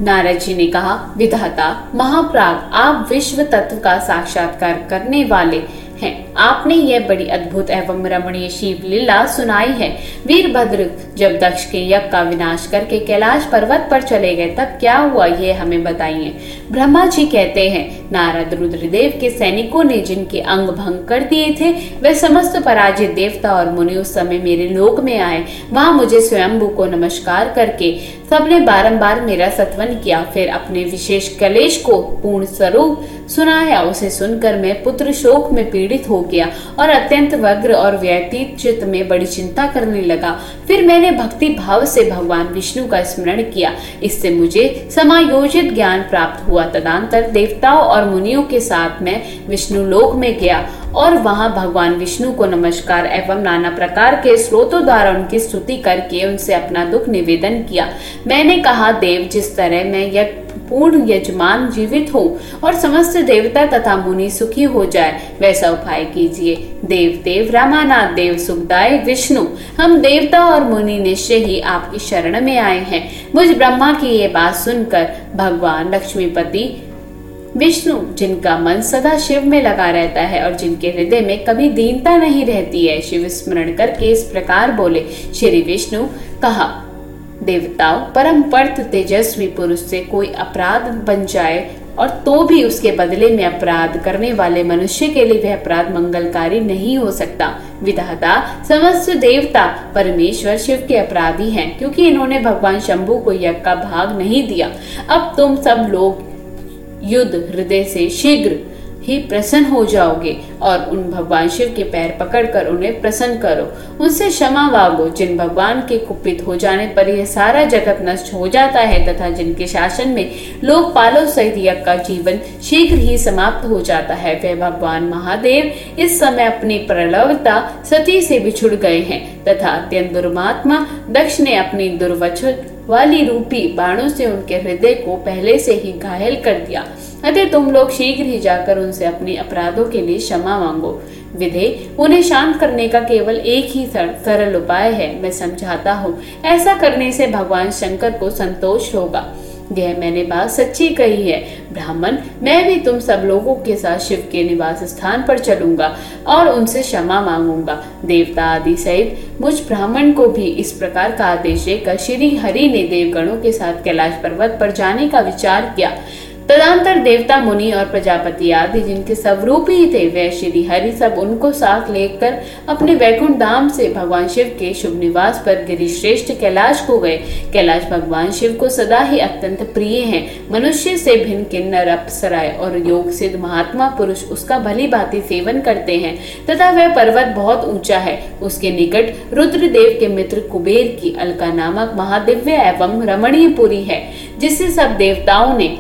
नारद जी ने कहा, विधाता महाप्राग, आप विश्व तत्व का साक्षात्कार करने वाले हैं। आपने यह बड़ी अद्भुत एवं रमणीय शिव लीला सुनाई है। वीरभद्र जब दक्ष के यज्ञ का विनाश करके कैलाश पर्वत पर चले गए तब क्या हुआ, ये हमें बताइए। ब्रह्मा जी कहते हैं, नारद रुद्रदेव के सैनिकों ने जिनके अंग भंग कर दिए थे, वे समस्त पराजित देवता और मुनि उस समय मेरे लोक में आए। वहां मुझे स्वयंभू को नमस्कार करके सबने बारंबार मेरा सत्वन किया। फिर अपने विशेष कलेश को पूर्ण स्वरूप सुनाया। उसे सुनकर मैं पुत्र शोक में पीड़ित हो गया और अत्यंत व्यग्र और व्यतीत चित्त में बड़ी चिंता करने लगा। फिर मैंने भक्ति भाव से भगवान विष्णु का स्मरण किया। इससे मुझे समायोजित ज्ञान प्राप्त हुआ। तदंतर देवताओं और मुनियों के साथ मैं विष्णु लोक में गया और वहां भगवान विष्णु को नमस्कार एवं नाना प्रकार के स्रोतों द्वारा उनकी स्तुति करके उनसे अपना दुख निवेदन किया। मैंने कहा, देव, जिस तरह मैं पूर्ण यजमान जीवित हो और समस्त देवता तथा मुनि सुखी हो जाए, वैसा उपाय कीजिए। देव रामानाथ देव सुखदाय विष्णु, हम देवता और मुनि निश्चय ही आपकी शरण में आए हैं। मुझ ब्रह्मा की ये बात सुनकर भगवान लक्ष्मीपति विष्णु, जिनका मन सदा शिव में लगा रहता है और जिनके हृदय में कभी दीनता नहीं रहती है, शिव स्मरण करके इस प्रकार बोले। श्री विष्णु कहा, देवताओं, परम पर्थ तेजस्वी पुरुष से कोई अपराध बन जाए और तो भी उसके बदले में अपराध करने वाले मनुष्य के लिए वह अपराध मंगलकारी नहीं हो सकता। विधाता, समस्त देवता परमेश्वर शिव के अपराधी हैं, क्योंकि इन्होंने भगवान शंभु को यज्ञ का भाग नहीं दिया। अब तुम सब लोग युद्ध हृदय से शीघ्र ही प्रसन्न हो जाओगे और उन भगवान शिव के पैर पकड़कर उन्हें प्रसन्न करो, उनसे क्षमा मांगो। जिन भगवान के कुपित हो जाने पर यह सारा जगत नष्ट हो जाता है तथा जिनके शासन में लोकपालों सहित यज्ञ का जीवन शीघ्र ही समाप्त हो जाता है, वे भगवान महादेव इस समय अपनी प्रलवता सती से बिछुड़ गए हैं तथा अत्यंत दुर्मात्मा दक्ष ने अपनी दुर्वचन वाली रूपी बाणों से उनके हृदय को पहले से ही घायल कर दिया। अतः तुम लोग शीघ्र ही जाकर उनसे अपने अपराधों के लिए क्षमा मांगो। विधे, उन्हें शांत करने का केवल एक ही सरल उपाय है, मैं समझाता हूँ। ऐसा करने से भगवान शंकर को संतोष होगा। यह मैंने बात सच्ची कही है। ब्राह्मण, मैं भी तुम सब लोगों के साथ शिव के निवास स्थान पर चलूंगा और उनसे क्षमा मांगूंगा। देवता आदि सहित मुझ ब्राह्मण को भी इस प्रकार का आदेश देकर श्री हरि ने देवगणों के साथ कैलाश पर्वत पर जाने का विचार किया। तदंतर देवता मुनि और प्रजापति आदि जिनके स्वरूप ही थे, वे श्री हरि सब उनको साथ लेकर अपने वैकुंठ धाम से भगवान शिव के शुभ निवास पर गिरिश्रेष्ठ कैलाश को गए। कैलाश भगवान शिव को सदा ही अत्यंत प्रिय है। मनुष्य से भिन्न किन्नर, अप्सराएं और योग सिद्ध महात्मा पुरुष उसका भली भांति सेवन करते हैं तथा वह पर्वत बहुत ऊंचा है। उसके निकट रुद्रदेव के मित्र कुबेर की अलका नामक महादिव्य एवं रमणीय पुरी है, जिसे सब देवताओं ने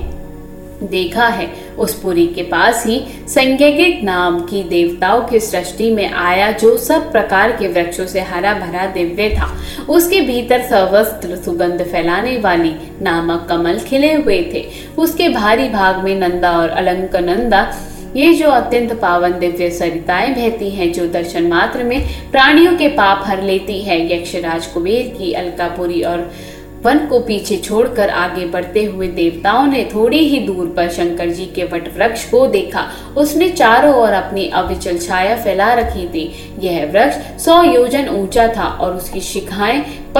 देखा है। उस पुरी के पास ही संज्ञगिक नाम की देवताओं की सृष्टि में आया, जो सब प्रकार के वृक्षों से हरा भरा दिव्य था। उसके भीतर सर्वत्र सुगंध फैलाने वाली नामक कमल खिले हुए थे। उसके भारी भाग में नंदा और अलंकनंदा, ये जो अत्यंत पावन दिव्य सरिताएं बहती हैं, जो दर्शन मात्र में प्राणियों के पाप हर लेती है। यक्षराज कुबेर की अलकापुरी और वन को पीछे छोड़कर आगे बढ़ते हुए देवताओं ने थोड़ी ही दूर पर शंकर जी के वट वृक्ष को देखा। उसने चारों ओर अपनी अविचल छाया फैला रखी थी। यह वृक्ष 100 योजन ऊंचा था और उसकी शिखाएं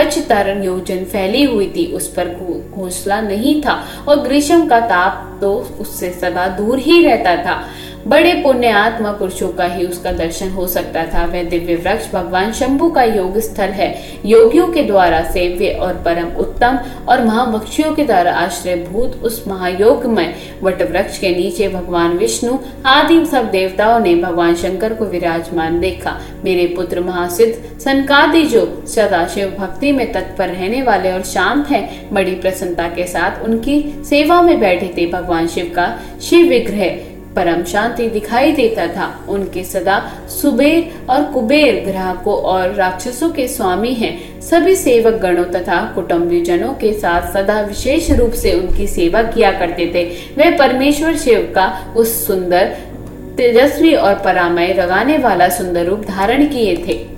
75 योजन फैली हुई थी। उस पर घोंसला नहीं था और ग्रीष्म का ताप तो उससे सदा दूर ही रहता था। बड़े पुण्य आत्मा पुरुषों का ही उसका दर्शन हो सकता था। वह दिव्य वृक्ष भगवान शंभु का योग स्थल है। योगियों के द्वारा सेव्य और परम उत्तम और महामक्षियों के द्वारा आश्रय भूत उस महायोगमय वट वृक्ष के नीचे भगवान विष्णु आदि सब देवताओं ने भगवान शंकर को विराजमान देखा। मेरे पुत्र महासिद्ध सनकादि, जो सदा शिव भक्ति में तत्पर रहने वाले और शांत हैं, बड़ी प्रसन्नता के साथ उनकी सेवा में बैठे थे। भगवान शिव का शिव विग्रह परम शांति दिखाई देता था। उनके सदा सुबेर और कुबेर ग्राहकों और राक्षसों के स्वामी हैं। सभी सेवक गणों तथा कुटुंबीजनों के साथ सदा विशेष रूप से उनकी सेवा किया करते थे। वे परमेश्वर शिव का उस सुंदर, तेजस्वी और परामय रगाने वाला सुंदर रूप धारण किए थे।